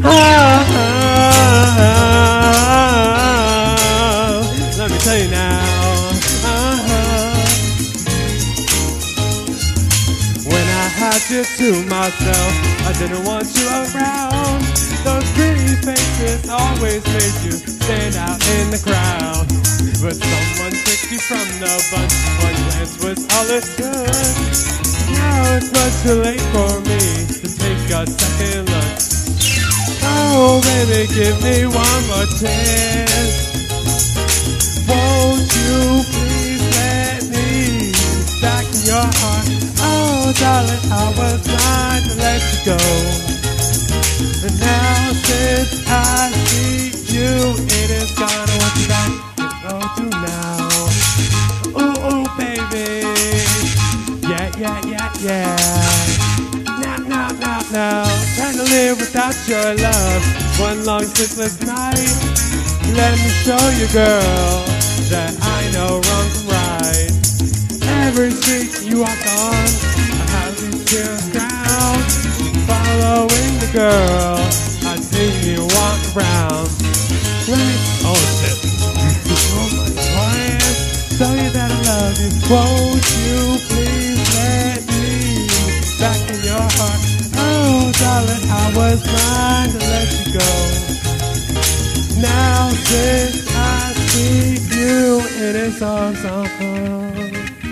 Let me tell you now. When I had you to myself, I didn't want you around. Those pretty faces always made you stand out in the crowd. But someone took you from the bunch. One glance was all it took. Now it's much too late for me to take a second look. Oh baby, give me one more chance. Won't you please let me back in your heart? Oh darling, I was trying to let you go. And now since I see you, it is gone. I want you back. Oh, do now. Ooh, ooh, baby. Yeah, yeah, yeah, yeah. Now. Trying to live without your love. One long sleepless night. Let me show you, girl, that I know wrong from right. Every street you walk on, I have these tears down. Following the girl, I see you walk around. Oh shit. Oh my God. Tell you that I love you. Won't you please let me back in your heart? Oh darling, I was trying to let you go. Now since I see you, it is all so fun.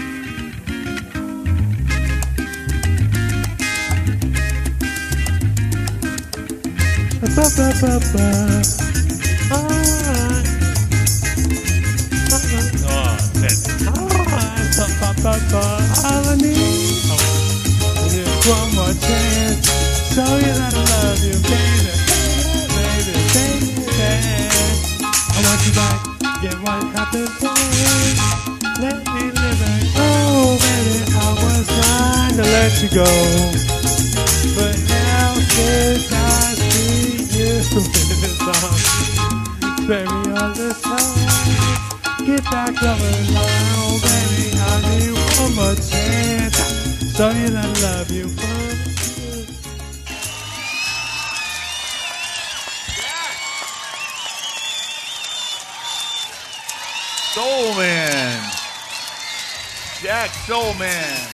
All I need is one more chance. Show you that I love you, baby, baby, baby. I want you back, get one happy chance. Let me live it. Oh, baby, I was trying to let you go, but now since I see you in this song, spare me all this time. Get back over now, baby. I need one more chance. Show you that I love you. Soul Man. Jack Soul Man.